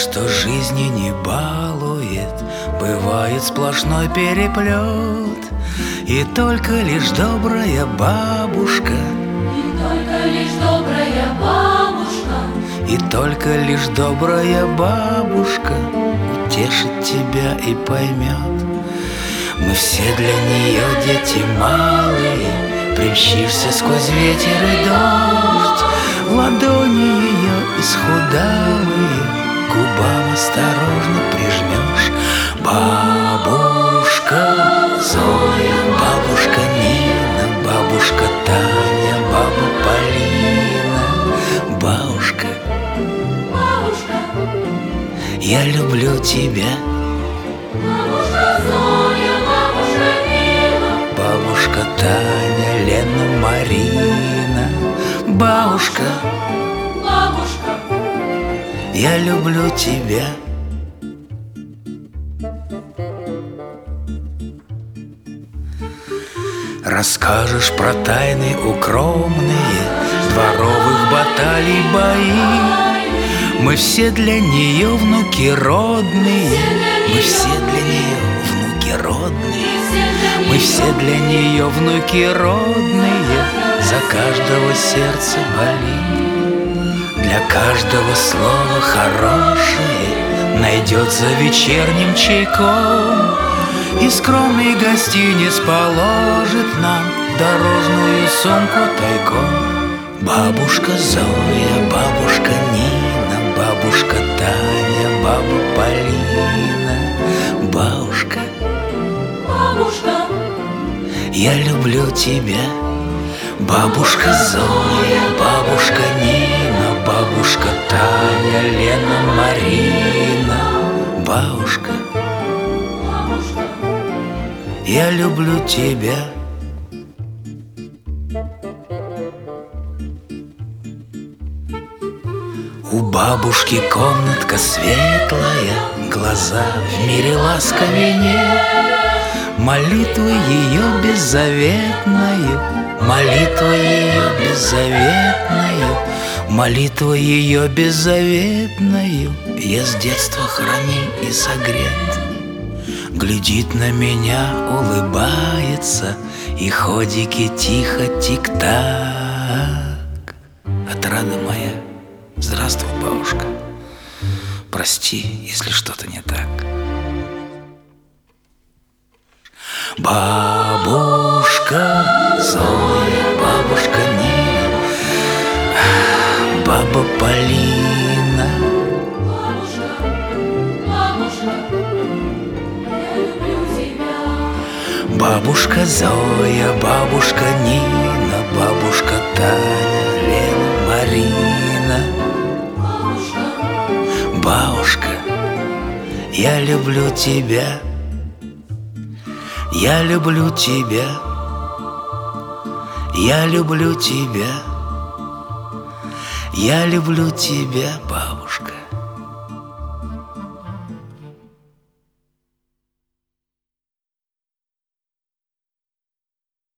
что жизни не балует, бывает сплошной переплет. И только лишь добрая бабушка, и только лишь добрая бабушка, и только лишь добрая бабушка утешит тебя и поймет. Мы все для нее дети малые, примчишься сквозь ветер и дождь. Ладони ее исхудалые к губам осторожно прижмешь. Бабушка Зоя, бабушка Нина, бабушка Таня, баба Полина. Бабушка, бабушка, я люблю тебя. бабушка Зоя, бабушка Нина, Бабушка Таня, Лена, Марина. Бабушка, бабушка, я люблю тебя. Расскажешь про тайны укромные дворовых баталий бои. Мы все для нее внуки родные, мы все для нее внуки родные, мы все для нее внуки родные. За каждого сердце болит, для каждого слова хорошее найдется вечерним чайком. И скромный гостиниц положит нам дорожную сумку тайком. Бабушка Зоя, бабушка Нина, бабушка Таня, баба Полина. Бабушка, бабушка, я люблю тебя. Бабушка Зоя, бабушка Нина, бабушка Таня, Лена, Марина. Бабушка, я люблю тебя. У бабушки комнатка светлая, глаза в мире ласковее нет. Молитву ее беззаветную, молитву ее беззаветную, молитву ее беззаветную я с детства храним и согрет. Глядит на меня, улыбается, и ходики тихо тик-так. Отрада моя, здравствуй, бабушка. Прости, если что-то не так. Бабушка Зоя, бабушка Нина, баба Полина. бабушка, бабушка, я люблю тебя. Бабушка Зоя, бабушка Нина, бабушка Таня, Лена, Марина. Бабушка, Бабушка, я люблю тебя. Я люблю тебя. Я люблю тебя. Я люблю тебя, бабушка.